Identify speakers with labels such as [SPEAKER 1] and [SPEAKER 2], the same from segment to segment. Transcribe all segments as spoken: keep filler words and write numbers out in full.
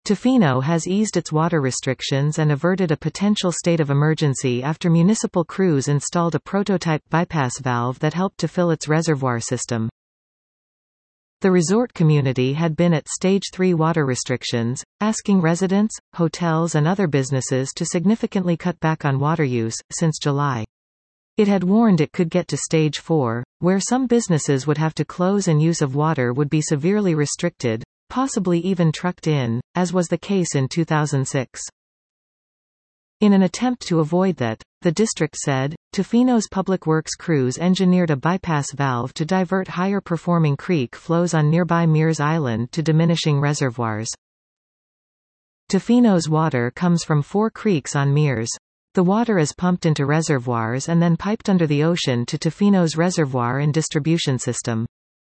[SPEAKER 1] Tofino has eased its water restrictions and averted a potential state of emergency after municipal crews installed a prototype bypass valve that helped to fill its reservoir system. The resort community had been at stage three water restrictions, asking residents, hotels and other businesses to significantly cut back on water use, since July. It had warned it could get to stage four, where some businesses would have to close and use of water would be severely restricted, possibly even trucked in, as was the case in two thousand six. In an attempt to avoid that, the district said, Tofino's public works crews engineered a bypass valve to divert higher-performing creek flows on nearby Mears Island to diminishing reservoirs. Tofino's water comes from four creeks on Mears. The water is pumped into reservoirs and then piped under the ocean to Tofino's reservoir and distribution system.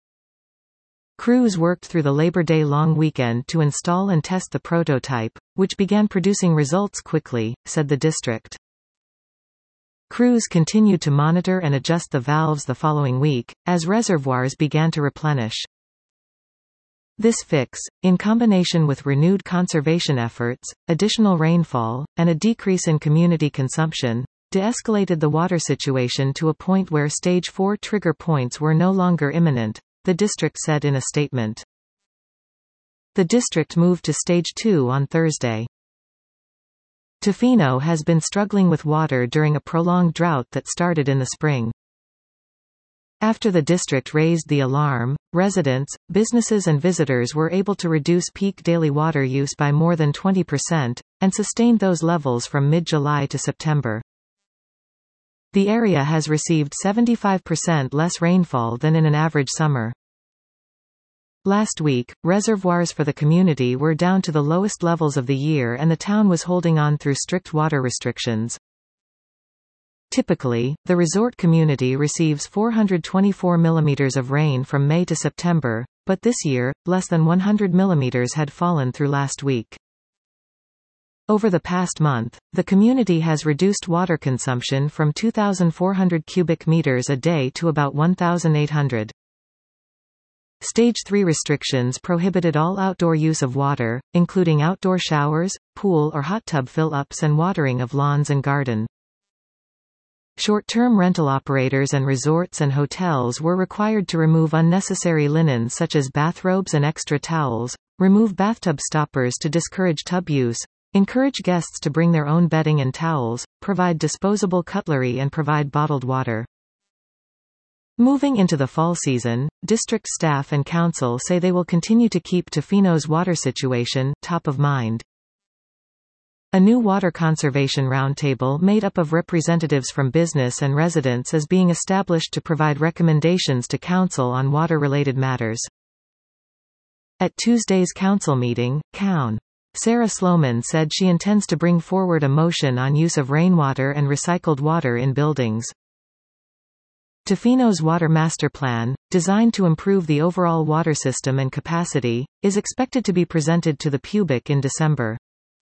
[SPEAKER 1] Crews worked through the Labor Day long weekend to install and test the prototype, which began producing results quickly, said the district. Crews continued to monitor and adjust the valves the following week, as reservoirs began to replenish. This fix, in combination with renewed conservation efforts, additional rainfall, and a decrease in community consumption, de-escalated the water situation to a point where stage four trigger points were no longer imminent, the district said in a statement. The district moved to stage two on Thursday. Tofino has been struggling with water during a prolonged drought that started in the spring. After the district raised the alarm, residents, businesses and visitors were able to reduce peak daily water use by more than twenty percent, and sustained those levels from mid-July to September. The area has received seventy-five percent less rainfall than in an average summer. Last week, reservoirs for the community were down to the lowest levels of the year and the town was holding on through strict water restrictions. Typically, the resort community receives four hundred twenty-four millimeters of rain from May to September, but this year, less than one hundred millimeters had fallen through last week. Over the past month, the community has reduced water consumption from two thousand four hundred cubic meters a day to about one thousand eight hundred. Stage three restrictions prohibited all outdoor use of water, including outdoor showers, pool or hot tub fill-ups and watering of lawns and garden. Short-term rental operators and resorts and hotels were required to remove unnecessary linens such as bathrobes and extra towels, remove bathtub stoppers to discourage tub use, encourage guests to bring their own bedding and towels, provide disposable cutlery and provide bottled water. Moving into the fall season, district staff and council say they will continue to keep Tofino's water situation top of mind. A new water conservation roundtable made up of representatives from business and residents is being established to provide recommendations to council on water-related matters. At Tuesday's council meeting, Coun. Sarah Sloman said she intends to bring forward a motion on use of rainwater and recycled water in buildings. Tofino's Water Master Plan, designed to improve the overall water system and capacity, is expected to be presented to the public in December.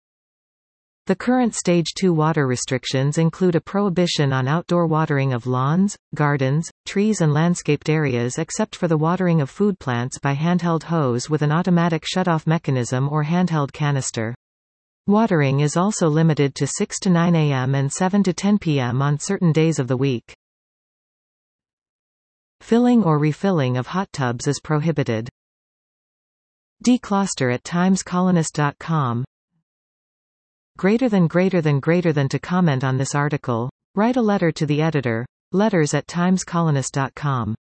[SPEAKER 1] The current Stage two water restrictions include a prohibition on outdoor watering of lawns, gardens, trees and landscaped areas except for the watering of food plants by handheld hose with an automatic shutoff mechanism or handheld canister. Watering is also limited to six to nine a m and seven to ten p m on certain days of the week. Filling or refilling of hot tubs is prohibited. Decluster at times colonist dot com. Greater than greater than greater than to comment on this article, write a letter to the editor, letters at times colonist dot com.